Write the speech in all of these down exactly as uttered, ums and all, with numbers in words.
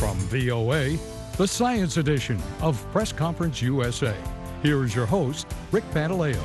From V O A, the Science Edition of Press Conference U S A. Here is your host, Rick Pantaleo.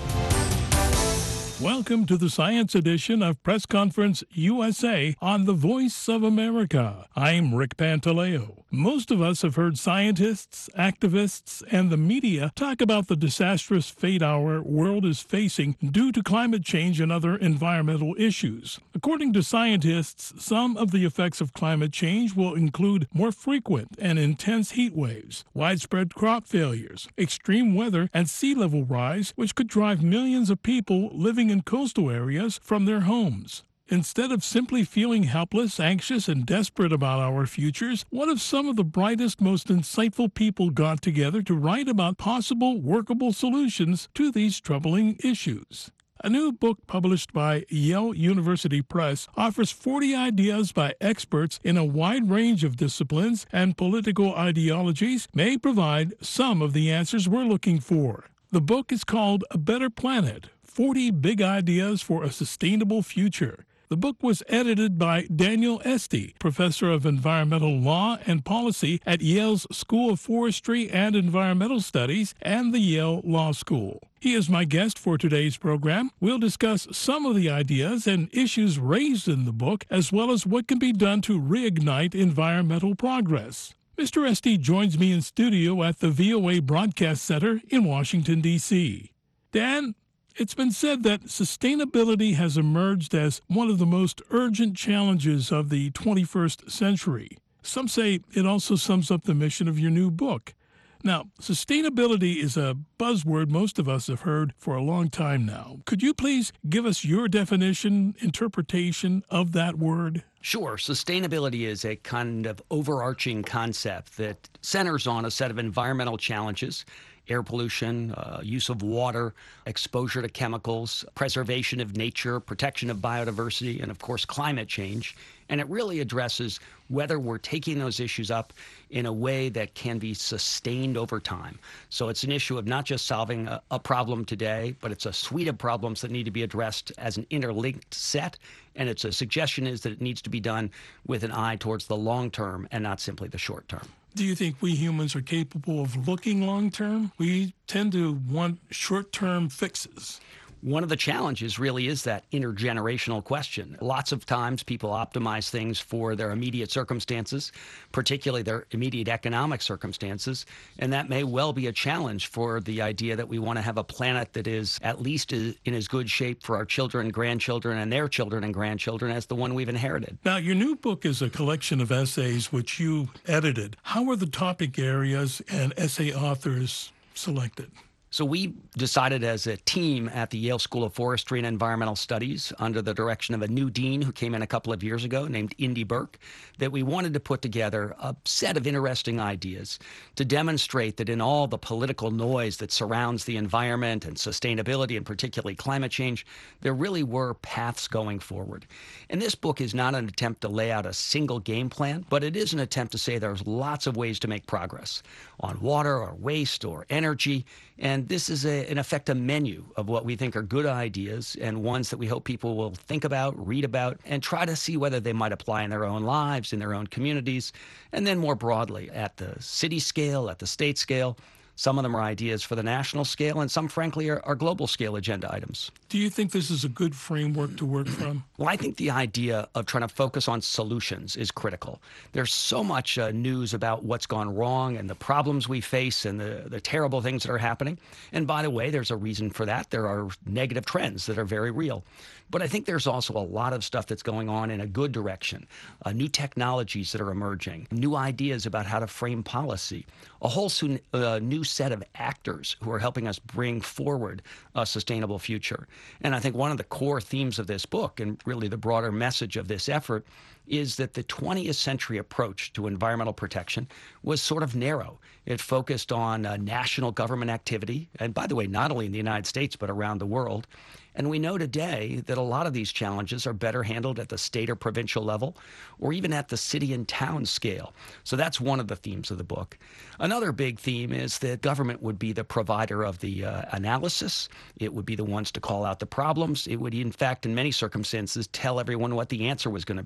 Welcome to the Science Edition of Press Conference U S A on the Voice of America. I'm Rick Pantaleo. Most of us have heard scientists, activists, and the media talk about the disastrous fate our world is facing due to climate change and other environmental issues. According to scientists, some of the effects of climate change will include more frequent and intense heat waves, widespread crop failures, extreme weather, and sea level rise, which could drive millions of people living in coastal areas from their homes. Instead of simply feeling helpless, anxious, and desperate about our futures, what if some of the brightest, most insightful people got together to write about possible workable solutions to these troubling issues? A new book published by Yale University Press offers forty ideas by experts in a wide range of disciplines and political ideologies may provide some of the answers we're looking for. The book is called A Better Planet: forty Big Ideas for a Sustainable Future. The book was edited by Daniel Esty, professor of environmental law and policy at Yale's School of Forestry and Environmental Studies and the Yale Law School. He is my guest for today's program. We'll discuss some of the ideas and issues raised in the book, as well as what can be done to reignite environmental progress. Mister Esty joins me in studio at the V O A Broadcast Center in Washington, D C Dan, it's been said that sustainability has emerged as one of the most urgent challenges of the twenty-first century. Some say it also sums up the mission of your new book. Now, sustainability is a buzzword most of us have heard for a long time now. Could you please give us your definition, interpretation of that word? Sure. Sustainability is a kind of overarching concept that centers on a set of environmental challenges: air pollution, uh, use of water, exposure to chemicals, preservation of nature, protection of biodiversity, and of course, climate change. And it really addresses whether we're taking those issues up in a way that can be sustained over time. So it's an issue of not just solving a, a problem today, but it's a suite of problems that need to be addressed as an interlinked set. And it's a suggestion is that it needs to be done with an eye towards the long term and not simply the short term. Do you think we humans are capable of looking long term? We tend to want short term fixes. One of the challenges really is that intergenerational question. Lots of times people optimize things for their immediate circumstances, particularly their immediate economic circumstances, and that may well be a challenge for the idea that we want to have a planet that is at least in as good shape for our children, grandchildren, and their children and grandchildren as the one we've inherited. Now, your new book is a collection of essays which you edited. How were the topic areas and essay authors selected? So we decided as a team at the Yale School of Forestry and Environmental Studies, under the direction of a new dean who came in a couple of years ago named Indy Burke, that we wanted to put together a set of interesting ideas to demonstrate that in all the political noise that surrounds the environment and sustainability, and particularly climate change, there really were paths going forward. And this book is not an attempt to lay out a single game plan, but it is an attempt to say there's lots of ways to make progress on water or waste or energy. And this is, a, in effect, a menu of what we think are good ideas and ones that we hope people will think about, read about, and try to see whether they might apply in their own lives, in their own communities, and then more broadly at the city scale, at the state scale. Some of them are ideas for the national scale, and some, frankly, are, are global scale agenda items. Do you think this is a good framework to work from? Well, I think the idea of trying to focus on solutions is critical. There's so much uh, news about what's gone wrong and the problems we face and the, the terrible things that are happening. And by the way, there's a reason for that. There are negative trends that are very real. But I think there's also a lot of stuff that's going on in a good direction, uh, new technologies that are emerging, new ideas about how to frame policy, a whole soon, uh, new set of actors who are helping us bring forward a sustainable future. And I think one of the core themes of this book, and really the broader message of this effort, is that the twentieth century approach to environmental protection was sort of narrow. It focused on uh, national government activity, and by the way, not only in the United States, but around the world. And we know today that a lot of these challenges are better handled at the state or provincial level, or even at the city and town scale. So that's one of the themes of the book. Another big theme is that government would be the provider of the uh, analysis. It would be the ones to call out the problems. It would, in fact, in many circumstances, tell everyone what the answer was going to be.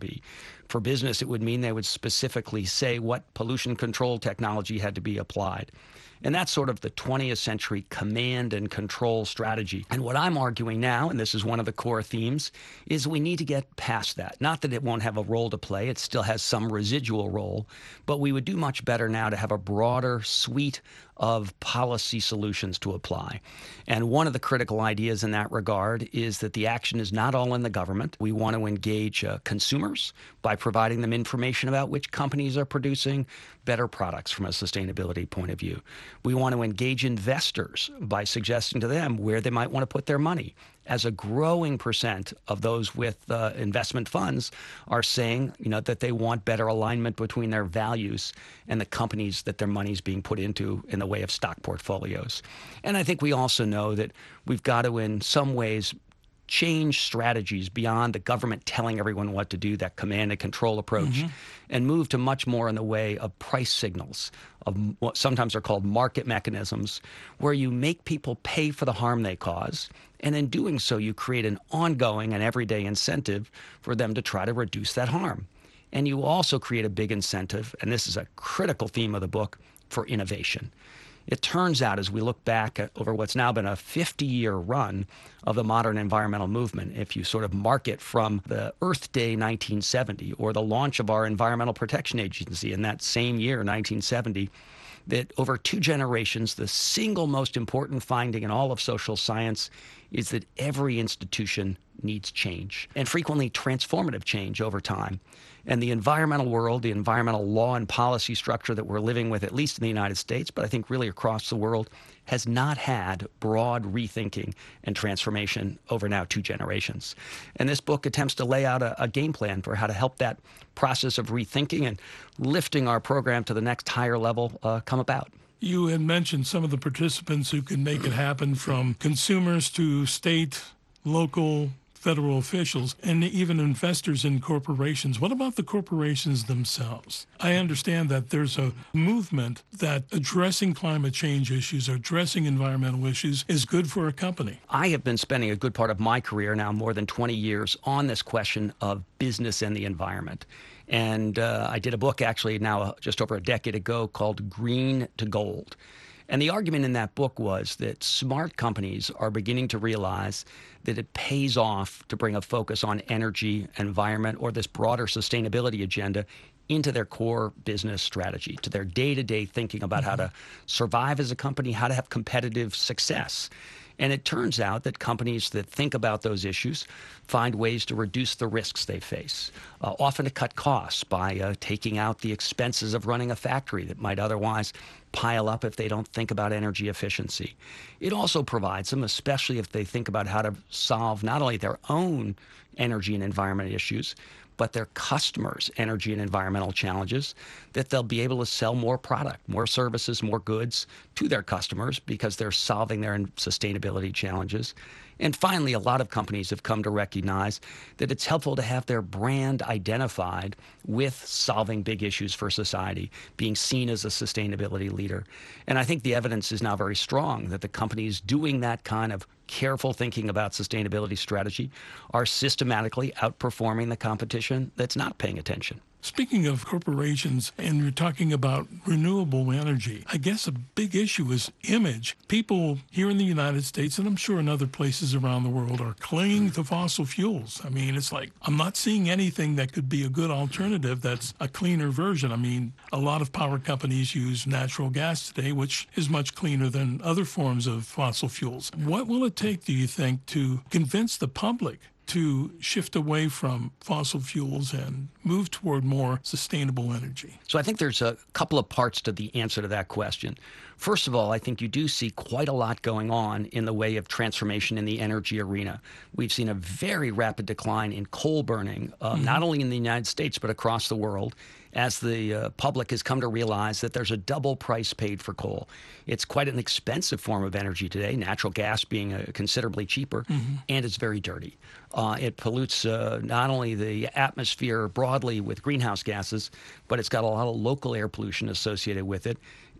For business, it would mean they would specifically say what pollution control technology had to be applied. And that's sort of the twentieth century command and control strategy. And what I'm arguing now, and this is one of the core themes, is we need to get past that. Not that it won't have a role to play, it still has some residual role, but we would do much better now to have a broader suite of policy solutions to apply. And one of the critical ideas in that regard is that the action is not all in the government. We want to engage uh, consumers by providing them information about which companies are producing better products from a sustainability point of view. We want to engage investors by suggesting to them where they might want to put their money. As a growing percent of those with uh, investment funds are saying, you know, that they want better alignment between their values and the companies that their money is being put into in the way of stock portfolios. And I think we also know that we've got to, in some ways, change strategies beyond the government telling everyone what to do, that command and control approach, mm-hmm. and move to much more in the way of price signals, of what sometimes are called market mechanisms, where you make people pay for the harm they cause. And in doing so, you create an ongoing and everyday incentive for them to try to reduce that harm. And you also create a big incentive, and this is a critical theme of the book, for innovation. It turns out, as we look back at, over what's now been a fifty-year run of the modern environmental movement, if you sort of mark it from the Earth Day nineteen seventy or the launch of our Environmental Protection Agency in that same year, nineteen seventy, that over two generations, the single most important finding in all of social science is that every institution needs change, and frequently transformative change over time. And the environmental world, the environmental law and policy structure that we're living with, at least in the United States, but I think really across the world, has not had broad rethinking and transformation over now two generations. And this book attempts to lay out a, a game plan for how to help that process of rethinking and lifting our program to the next higher level uh, come about. You had mentioned some of the participants who can make it happen, from consumers to state, local, federal officials, and even investors in corporations. What about the corporations themselves? I understand that there's a movement that addressing climate change issues or addressing environmental issues is good for a company. I have been spending a good part of my career now, more than twenty years, on this question of business and the environment. And uh, I did a book actually now just over a decade ago called Green to Gold. And the argument in that book was that smart companies are beginning to realize that it pays off to bring a focus on energy, environment, or this broader sustainability agenda into their core business strategy, to their day-to-day thinking about mm-hmm. how to survive as a company, how to have competitive success. And it turns out that companies that think about those issues find ways to reduce the risks they face, uh, often to cut costs by uh, taking out the expenses of running a factory that might otherwise pile up if they don't think about energy efficiency. It also provides them, especially if they think about how to solve not only their own energy and environment issues, but their customers' energy and environmental challenges, that they'll be able to sell more product, more services, more goods to their customers because they're solving their sustainability challenges. And finally, a lot of companies have come to recognize that it's helpful to have their brand identified with solving big issues for society, being seen as a sustainability leader. And I think the evidence is now very strong that the companies doing that kind of careful thinking about sustainability strategy are systematically outperforming the competition that's not paying attention. Speaking of corporations, and you're talking about renewable energy, I guess a big issue is image. People here in the United States, and I'm sure in other places around the world, are clinging to fossil fuels. I mean, it's like, I'm not seeing anything that could be a good alternative that's a cleaner version. I mean, a lot of power companies use natural gas today, which is much cleaner than other forms of fossil fuels. What will it take, do you think, to convince the public to shift away from fossil fuels and move toward more sustainable energy? So I think there's a couple of parts to the answer to that question. First of all, I think you do see quite a lot going on in the way of transformation in the energy arena. We've seen a very rapid decline in coal burning, uh, mm-hmm. not only in the United States, but across the world, as the uh, public has come to realize that there's a double price paid for coal. It's quite an expensive form of energy today, natural gas being uh, considerably cheaper, mm-hmm. and it's very dirty. Uh, it pollutes uh, not only the atmosphere broadly with greenhouse gases, but it's got a lot of local air pollution associated with it.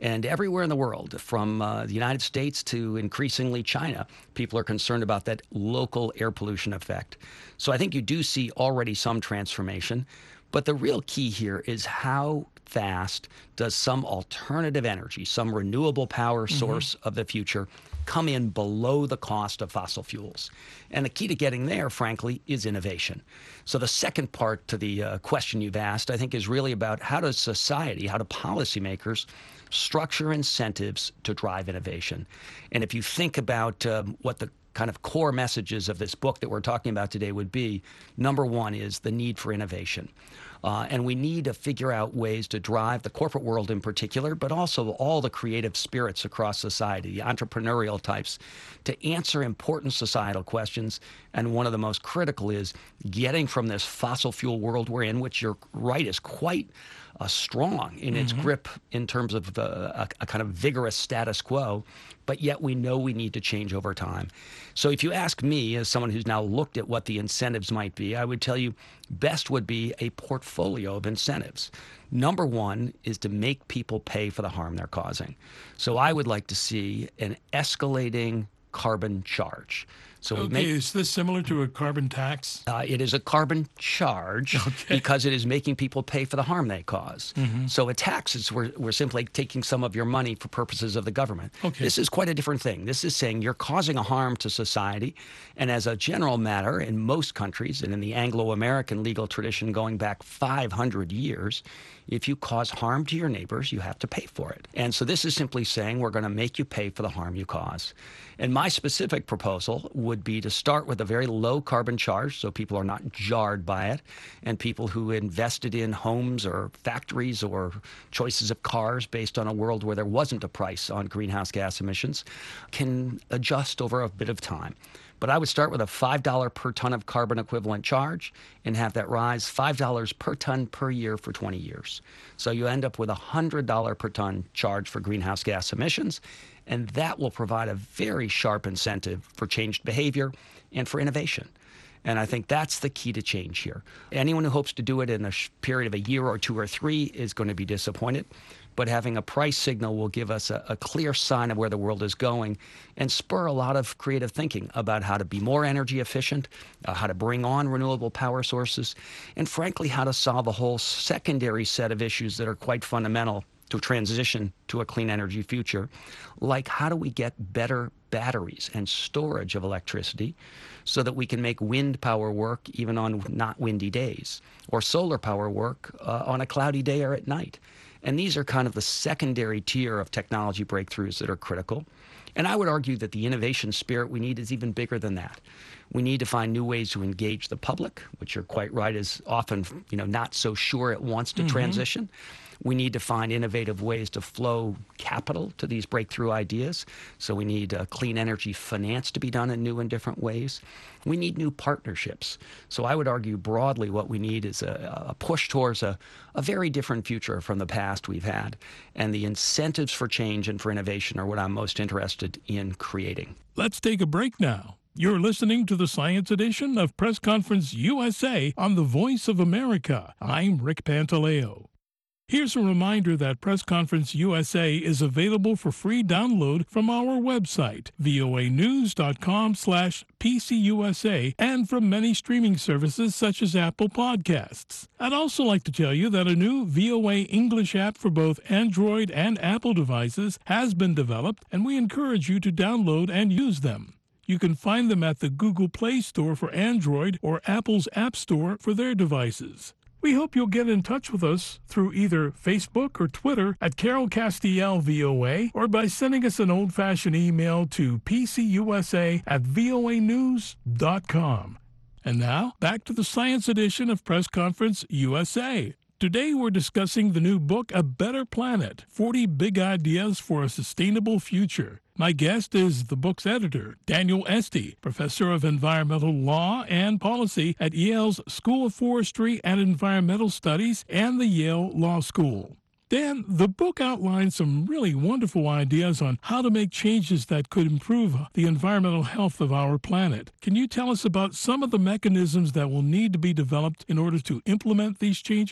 And everywhere in the world, from uh, the United States to increasingly China, people are concerned about that local air pollution effect. So I think you do see already some transformation. But the real key here is how fast does some alternative energy, some renewable power source mm-hmm. of the future, come in below the cost of fossil fuels? And the key to getting there, frankly, is innovation. So the second part to the uh, question you've asked, I think, is really about how does society, how do policymakers structure incentives to drive innovation? And if you think about um, what the kind of core messages of this book that we're talking about today would be, number one is the need for innovation. Uh, and we need to figure out ways to drive the corporate world in particular, but also all the creative spirits across society, the entrepreneurial types, to answer important societal questions. And one of the most critical is getting from this fossil fuel world we're in, which you're right is quite uh, strong in its mm-hmm. grip in terms of uh, a, a kind of vigorous status quo, but yet we know we need to change over time. So if you ask me, as someone who's now looked at what the incentives might be, I would tell you best would be a portfolio of incentives. Number one is to make people pay for the harm they're causing. So I would like to see an escalating carbon charge. So okay, we make, is this similar to a carbon tax? Uh, it is a carbon charge okay. because it is making people pay for the harm they cause. Mm-hmm. So a tax is we're, we're simply taking some of your money for purposes of the government. Okay. This is quite a different thing. This is saying you're causing a harm to society. And as a general matter, in most countries, and in the Anglo-American legal tradition going back five hundred years, if you cause harm to your neighbors, you have to pay for it. And so this is simply saying we're going to make you pay for the harm you cause. And my specific proposal would be to start with a very low carbon charge so people are not jarred by it, and people who invested in homes or factories or choices of cars based on a world where there wasn't a price on greenhouse gas emissions can adjust over a bit of time. But I would start with a five dollars per ton of carbon equivalent charge and have that rise five dollars per ton per year for twenty years. So you end up with a one hundred dollars per ton charge for greenhouse gas emissions, and that will provide a very sharp incentive for changed behavior and for innovation. And I think that's the key to change here. Anyone who hopes to do it in a period of a year or two or three is going to be disappointed. But having a price signal will give us a, a clear sign of where the world is going and spur a lot of creative thinking about how to be more energy efficient, uh, how to bring on renewable power sources, and frankly, how to solve a whole secondary set of issues that are quite fundamental to transition to a clean energy future, like how do we get better batteries and storage of electricity so that we can make wind power work even on not windy days, or solar power work uh, on a cloudy day or at night. And these are kind of the secondary tier of technology breakthroughs that are critical. And I would argue that the innovation spirit we need is even bigger than that. We need to find new ways to engage the public, which you're quite right is often, you know, not so sure it wants to mm-hmm. transition. We need to find innovative ways to flow capital to these breakthrough ideas. So we need uh, clean energy finance to be done in new and different ways. We need new partnerships. So I would argue broadly what we need is a, a push towards a, a very different future from the past we've had. And the incentives for change and for innovation are what I'm most interested in creating. Let's take a break now. You're listening to the Science Edition of Press Conference U S A on the Voice of America. I'm Rick Pantaleo. Here's a reminder that Press Conference U S A is available for free download from our website, voa news dot com slash P C U S A, and from many streaming services such as Apple Podcasts. I'd also like to tell you that a new V O A English app for both Android and Apple devices has been developed, and we encourage you to download and use them. You can find them at the Google Play Store for Android or Apple's App Store for their devices. We hope you'll get in touch with us through either Facebook or Twitter at Carol Castiel V O A, or by sending us an old-fashioned email to p c u s a at voa news dot com. And now, back to the Science Edition of Press Conference U S A. Today we're discussing the new book, A Better Planet, forty Big Ideas for a Sustainable Future. My guest is the book's editor, Daniel Esty, professor of environmental law and policy at Yale's School of Forestry and Environmental Studies and the Yale Law School. Dan, the book outlines some really wonderful ideas on how to make changes that could improve the environmental health of our planet. Can you tell us about some of the mechanisms that will need to be developed in order to implement these changes?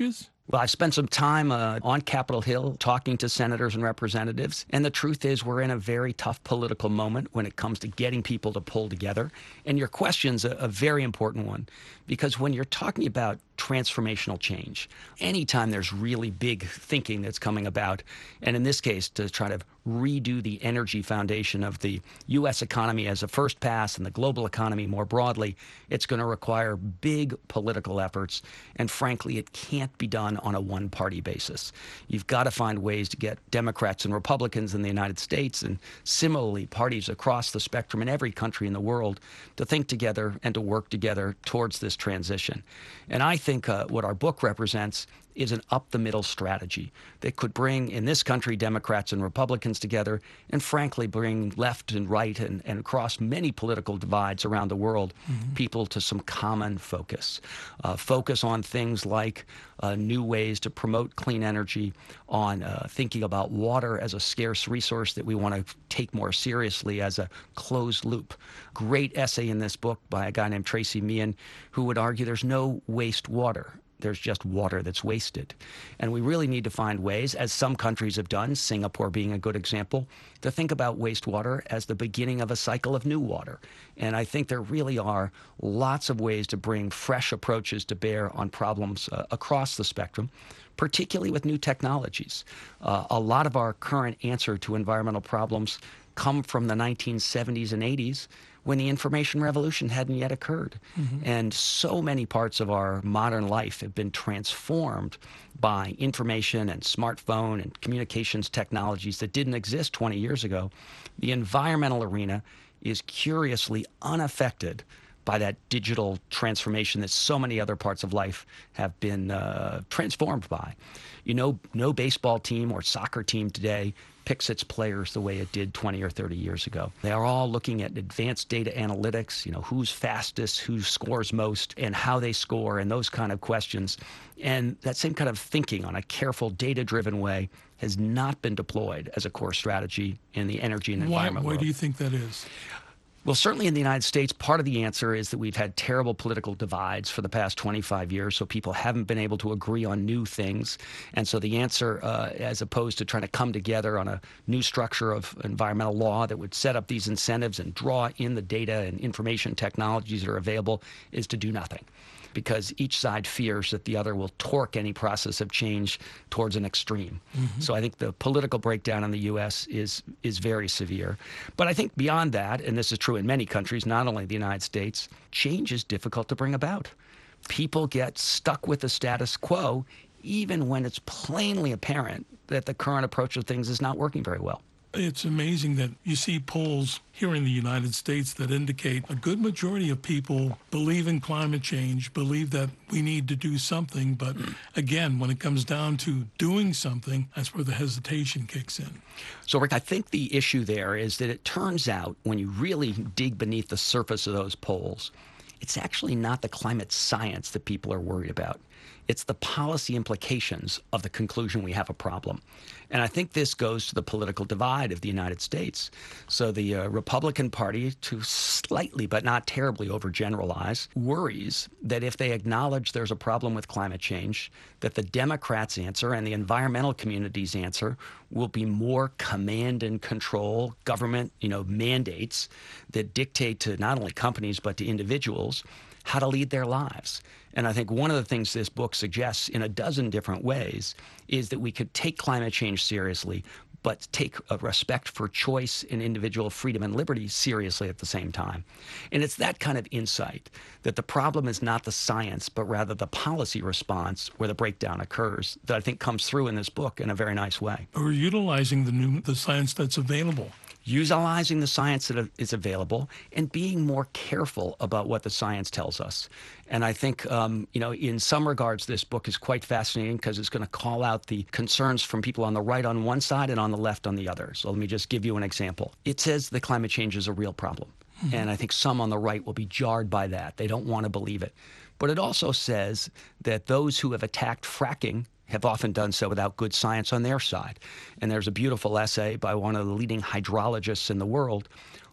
Well, I've spent some time uh, on Capitol Hill talking to senators and representatives, and the truth is we're in a very tough political moment when it comes to getting people to pull together. And your question's a, a very important one, because when you're talking about transformational change, anytime there's really big thinking that's coming about, and in this case, to try to redo the energy foundation of the U S economy as a first pass and the global economy more broadly, it's going to require big political efforts. And frankly, it can't be done on a one-party basis. You've got to find ways to get Democrats and Republicans in the United States, and similarly parties across the spectrum in every country in the world, to think together and to work together towards this transition. And I think uh, what our book represents is an up-the-middle strategy that could bring, in this country, Democrats and Republicans together, and frankly bring left and right and, and across many political divides around the world, mm-hmm. people to some common focus. Uh, focus on things like uh, new ways to promote clean energy, on uh, thinking about water as a scarce resource that we want to take more seriously as a closed loop. Great essay in this book by a guy named Tracy Meehan, who would argue there's no waste water. There's just water that's wasted. And we really need to find ways, as some countries have done, Singapore being a good example, to think about wastewater as the beginning of a cycle of new water. And I think there really are lots of ways to bring fresh approaches to bear on problems uh, across the spectrum, particularly with new technologies. Uh, a lot of our current answer to environmental problems come from the nineteen seventies and eighties, when the information revolution hadn't yet occurred. Mm-hmm. And so many parts of our modern life have been transformed by information and smartphone and communications technologies that didn't exist twenty years ago. The environmental arena is curiously unaffected by that digital transformation that so many other parts of life have been uh, transformed by. You know, no baseball team or soccer team today picks its players the way it did twenty or thirty years ago. They are all looking at advanced data analytics, you know, who's fastest, who scores most, and how they score, and those kind of questions. And that same kind of thinking on a careful, data-driven way has not been deployed as a core strategy in the energy and environment Why, why world. do you think that is? Well, certainly in the United States, part of the answer is that we've had terrible political divides for the past twenty-five years, so people haven't been able to agree on new things. And so the answer, uh, as opposed to trying to come together on a new structure of environmental law that would set up these incentives and draw in the data and information technologies that are available, is to do nothing, because each side fears that the other will torque any process of change towards an extreme. Mm-hmm. So I think the political breakdown in the U S is is very severe. But I think beyond that, and this is true in many countries, not only the United States, change is difficult to bring about. People get stuck with the status quo even when it's plainly apparent that the current approach of things is not working very well. It's amazing that you see polls here in the United States that indicate a good majority of people believe in climate change, believe that we need to do something. But again, when it comes down to doing something, that's where the hesitation kicks in. So, Rick, I think the issue there is that it turns out when you really dig beneath the surface of those polls, it's actually not the climate science that people are worried about. It's the policy implications of the conclusion we have a problem. And I think this goes to the political divide of the United States. So the uh, Republican Party, to slightly but not terribly overgeneralize, worries that if they acknowledge there's a problem with climate change, that the Democrats' answer and the environmental community's answer will be more command and control government, you know, mandates that dictate to not only companies but to individuals how to lead their lives. And I think one of the things this book suggests in a dozen different ways is that we could take climate change seriously, but take a respect for choice and individual freedom and liberty seriously at the same time. And it's that kind of insight that the problem is not the science, but rather the policy response where the breakdown occurs that I think comes through in this book in a very nice way. Or utilizing the new the science that's available. Utilizing the science that is available and being more careful about what the science tells us. And I think, um, you know, in some regards, this book is quite fascinating because it's going to call out the concerns from people on the right on one side and on the left on the other. So let me just give you an example. It says that climate change is a real problem. Mm-hmm. And I think some on the right will be jarred by that. They don't want to believe it. But it also says that those who have attacked fracking have often done so without good science on their side. And there's a beautiful essay by one of the leading hydrologists in the world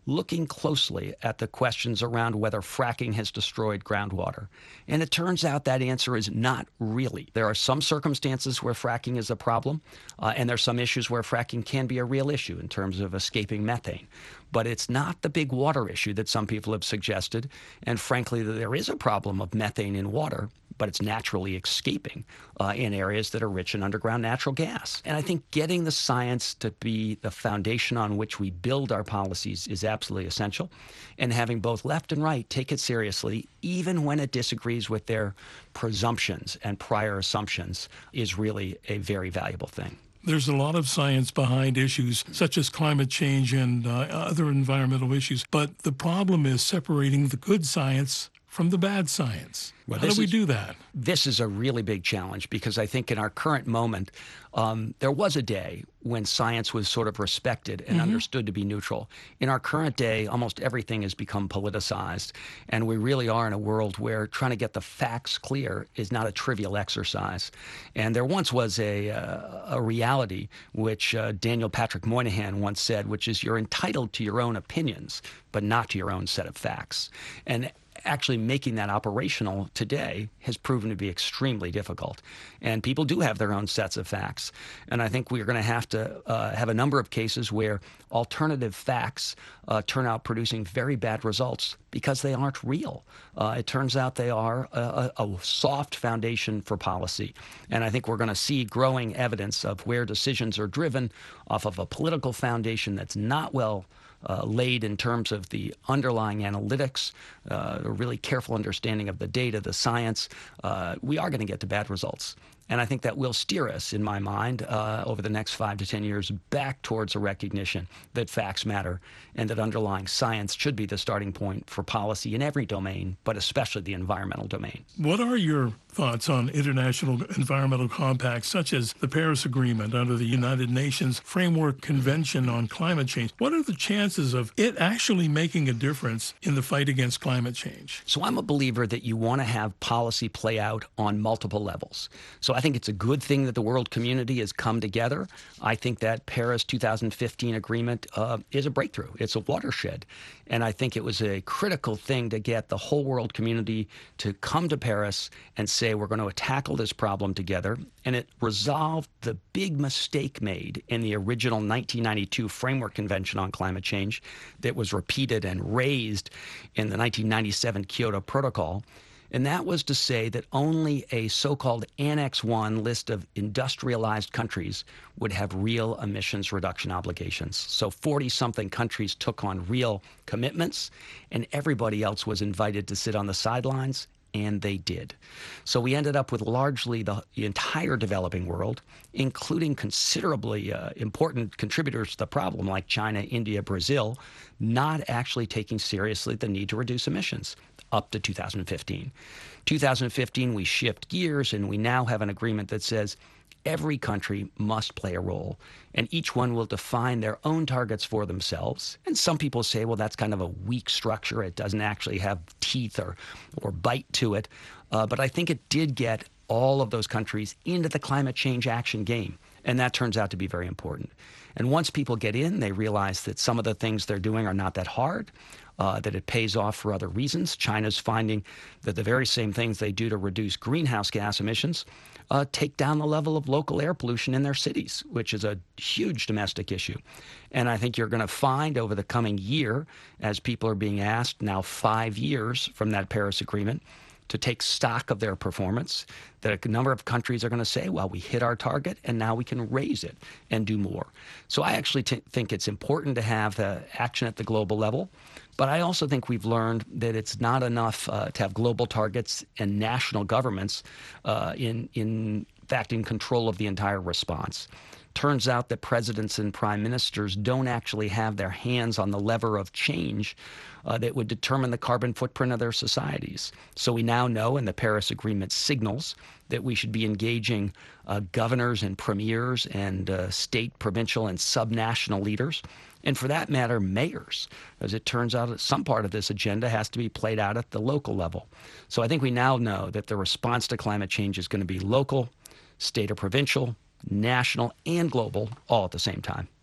looking closely at the questions around whether fracking has destroyed groundwater. And it turns out that answer is not really. There are some circumstances where fracking is a problem, uh, and there are some issues where fracking can be a real issue in terms of escaping methane. But it's not the big water issue that some people have suggested. And frankly, there is a problem of methane in water, but it's naturally escaping uh, in areas that are rich in underground natural gas. And I think getting the science to be the foundation on which we build our policies is absolutely essential. And having both left and right take it seriously, even when it disagrees with their presumptions and prior assumptions, is really a very valuable thing. There's a lot of science behind issues such as climate change and uh, other environmental issues, but the problem is separating the good science from the bad science. Well, How do we is, do that? This is a really big challenge because I think in our current moment, um, there was a day when science was sort of respected and mm-hmm. understood to be neutral. In our current day, almost everything has become politicized, and we really are in a world where trying to get the facts clear is not a trivial exercise. And there once was a, uh, a reality which uh, Daniel Patrick Moynihan once said, which is you're entitled to your own opinions, but not to your own set of facts. And actually making that operational today has proven to be extremely difficult. And people do have their own sets of facts. And I think we're going to have to uh, have a number of cases where alternative facts uh, turn out producing very bad results because they aren't real. Uh, it turns out they are a, a soft foundation for policy. And I think we're going to see growing evidence of where decisions are driven off of a political foundation that's not well Uh, laid in terms of the underlying analytics, uh, a really careful understanding of the data, the science, uh, we are going to get to bad results. And I think that will steer us, in my mind, uh, over the next five to ten years back towards a recognition that facts matter and that underlying science should be the starting point for policy in every domain, but especially the environmental domain. What are your thoughts on international environmental compacts such as the Paris Agreement under the United Nations Framework Convention on Climate Change? What are the chances of it actually making a difference in the fight against climate change? So I'm a believer that you want to have policy play out on multiple levels. So I think it's a good thing that the world community has come together. I think that Paris two thousand fifteen agreement uh, is a breakthrough. It's a watershed. And I think it was a critical thing to get the whole world community to come to Paris and say, we're going to tackle this problem together. And it resolved the big mistake made in the original nineteen ninety-two Framework Convention on Climate Change that was repeated and raised in the nineteen ninety-seven Kyoto Protocol. And that was to say that only a so-called Annex one list of industrialized countries would have real emissions reduction obligations. So forty-something countries took on real commitments, and everybody else was invited to sit on the sidelines, and they did. So we ended up with largely the, the entire developing world, including considerably uh, important contributors to the problem like China, India, Brazil, not actually taking seriously the need to reduce emissions up to two thousand fifteen. two thousand fifteen, we shift gears, and we now have an agreement that says every country must play a role, and each one will define their own targets for themselves. And some people say, well, that's kind of a weak structure. It doesn't actually have teeth or, or bite to it. Uh, but I think it did get all of those countries into the climate change action game, and that turns out to be very important. And once people get in, they realize that some of the things they're doing are not that hard, uh, that it pays off for other reasons. China's finding that the very same things they do to reduce greenhouse gas emissions uh, take down the level of local air pollution in their cities, which is a huge domestic issue. And I think you're going to find over the coming year, as people are being asked now five years from that Paris Agreement, to take stock of their performance, that a number of countries are going to say, well, we hit our target and now we can raise it and do more. So I actually t- think it's important to have the action at the global level. But I also think we've learned that it's not enough uh, to have global targets and national governments uh, in, in fact, in control of the entire response. Turns out that presidents and prime ministers don't actually have their hands on the lever of change uh, that would determine the carbon footprint of their societies. So we now know, and the Paris Agreement signals, that we should be engaging uh, governors and premiers and uh, state, provincial, and subnational leaders, and for that matter, mayors, as it turns out that some part of this agenda has to be played out at the local level. So I think we now know that the response to climate change is going to be local, state or provincial, national, and global, all at the same time.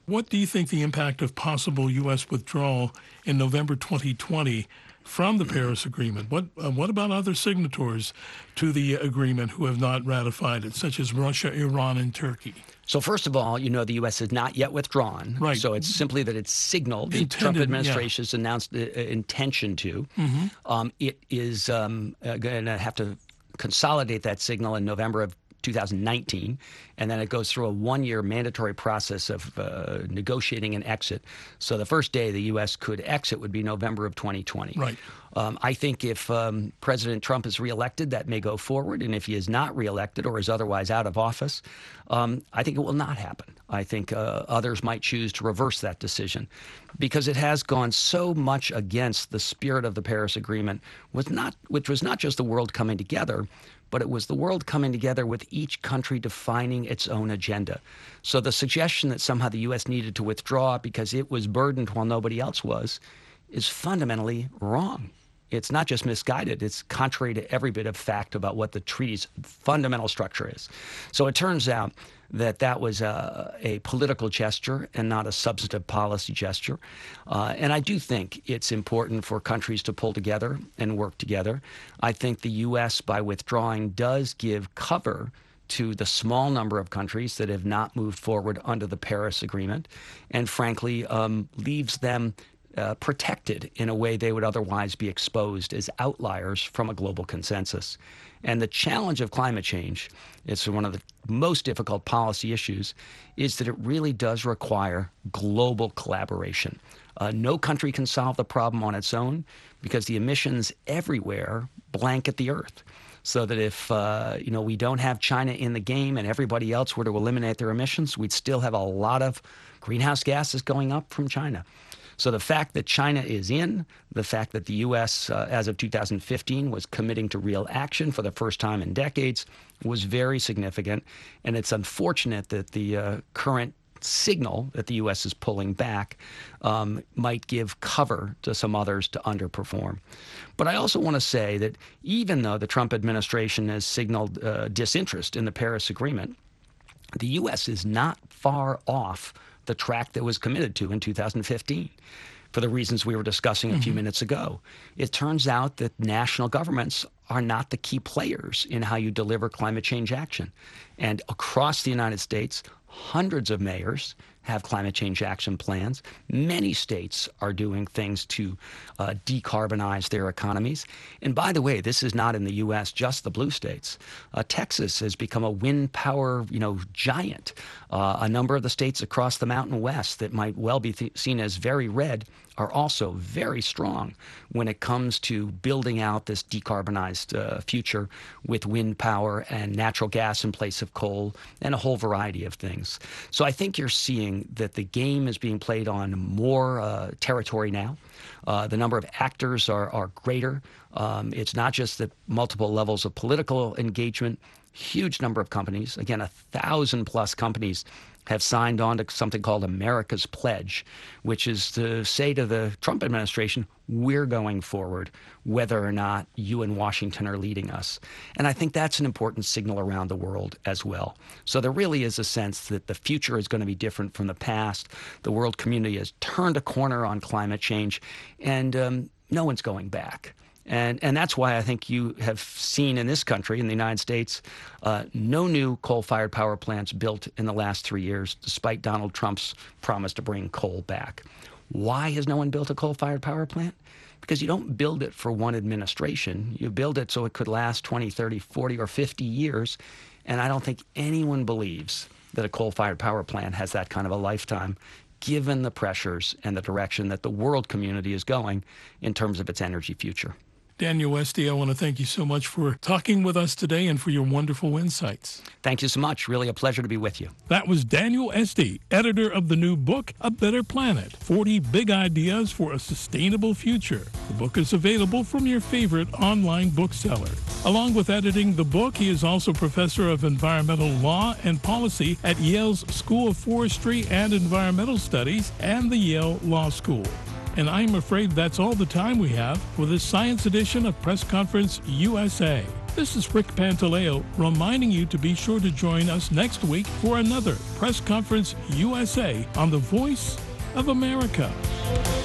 What do you think the impact of possible U S withdrawal in November twenty twenty from the Paris Agreement? What uh, what about other signatories to the agreement who have not ratified it, such as Russia, Iran, and Turkey? So first of all, you know, the U S has not yet withdrawn. Right. So it's simply that it's signaled. The Intended, Trump administration yeah. has announced the intention to. Mm-hmm. Um, it is um, uh, going to have to consolidate that signal in November of two thousand nineteen, and then it goes through a one-year mandatory process of uh, negotiating an exit. So the first day the U S could exit would be November of twenty twenty. Right. Um, I think if um, President Trump is reelected, that may go forward, and if he is not reelected or is otherwise out of office, um, I think it will not happen. I think uh, others might choose to reverse that decision because it has gone so much against the spirit of the Paris Agreement, was not, which was not just the world coming together, but it was the world coming together with each country defining its own agenda. So the suggestion that somehow the U S needed to withdraw because it was burdened while nobody else was is fundamentally wrong. It's not just misguided, it's contrary to every bit of fact about what the treaty's fundamental structure is. So it turns out that that was a, a political gesture and not a substantive policy gesture. Uh, and I do think it's important for countries to pull together and work together. I think the U S, by withdrawing, does give cover to the small number of countries that have not moved forward under the Paris Agreement, and frankly, um, leaves them Uh, protected in a way they would otherwise be exposed as outliers from a global consensus. And the challenge of climate change, it's one of the most difficult policy issues, is that it really does require global collaboration. Uh, no country can solve the problem on its own because the emissions everywhere blanket the earth. So that if uh, you know we don't have China in the game and everybody else were to eliminate their emissions, we'd still have a lot of greenhouse gases going up from China. So the fact that China is in, the fact that the U S, uh, as of two thousand fifteen, was committing to real action for the first time in decades was very significant. And it's unfortunate that the uh, current signal that the U S is pulling back um, might give cover to some others to underperform. But I also want to say that even though the Trump administration has signaled uh, disinterest in the Paris Agreement, the U S is not far off the track that was committed to in two thousand fifteen. For the reasons we were discussing a few mm-hmm. minutes ago. It turns out that national governments are not the key players in how you deliver climate change action. And across the United States, hundreds of mayors have climate change action plans. Many states are doing things to uh, decarbonize their economies. And by the way, this is not in the U S, just the blue states. Uh, Texas has become a wind power, you know, giant. Uh, a number of the states across the Mountain West that might well be th- seen as very red are also very strong when it comes to building out this decarbonized uh, future with wind power and natural gas in place of coal and a whole variety of things. So I think you're seeing that the game is being played on more uh, territory now. Uh, the number of actors are, are greater. Um, it's not just the multiple levels of political engagement. Huge number of companies, again, a thousand plus companies have signed on to something called America's Pledge, which is to say to the Trump administration, we're going forward, whether or not you in Washington are leading us. And I think that's an important signal around the world as well. So there really is a sense that the future is going to be different from the past. The world community has turned a corner on climate change, and um, no one's going back. And and that's why I think you have seen in this country, in the United States, uh, no new coal-fired power plants built in the last three years, despite Donald Trump's promise to bring coal back. Why has no one built a coal-fired power plant? Because you don't build it for one administration. You build it so it could last twenty, thirty, forty, or fifty years. And I don't think anyone believes that a coal-fired power plant has that kind of a lifetime, given the pressures and the direction that the world community is going in terms of its energy future. Daniel Esty, I want to thank you so much for talking with us today and for your wonderful insights. Thank you so much. Really a pleasure to be with you. That was Daniel Esty, editor of the new book, A Better Planet, forty Big Ideas for a Sustainable Future. The book is available from your favorite online bookseller. Along with editing the book, he is also professor of environmental law and policy at Yale's School of Forestry and Environmental Studies and the Yale Law School. And I'm afraid that's all the time we have for this Science Edition of Press Conference U S A. This is Rick Pantaleo reminding you to be sure to join us next week for another Press Conference U S A on the Voice of America.